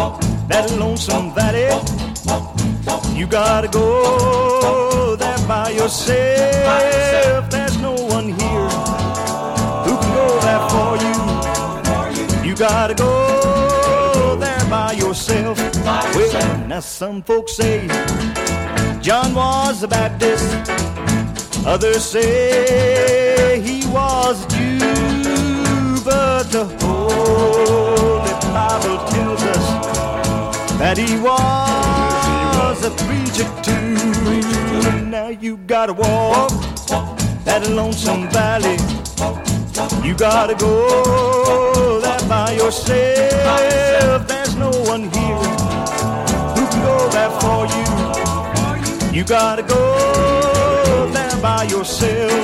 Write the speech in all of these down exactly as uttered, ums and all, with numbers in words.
that lonesome valley. You gotta go there by yourself. There's no one here who can go there for you. You gotta go there by yourself. Well, now some folks say John was a Baptist. Others say he was a Jew. But the Holy Bible tells us that he was a preacher too. Now you gotta walk that lonesome valley. You gotta go there by yourself. There's no one here who can go there for you. You gotta go there by yourself.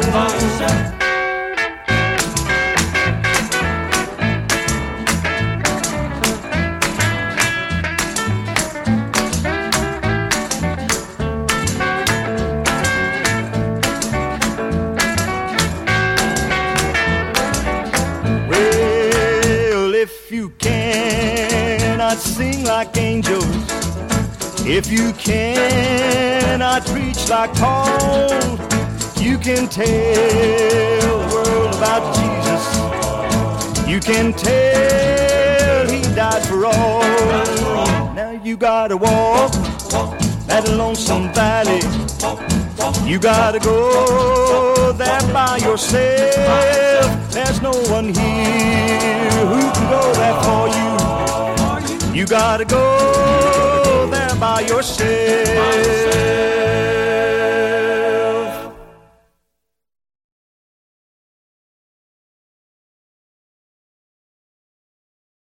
If you cannot sing like angels, if you cannot preach like Paul, you can tell the world about Jesus. You can tell he died for all. Now you gotta walk that lonesome valley. You gotta go there by yourself. There's no one here who can go there for you. You gotta go there by yourself.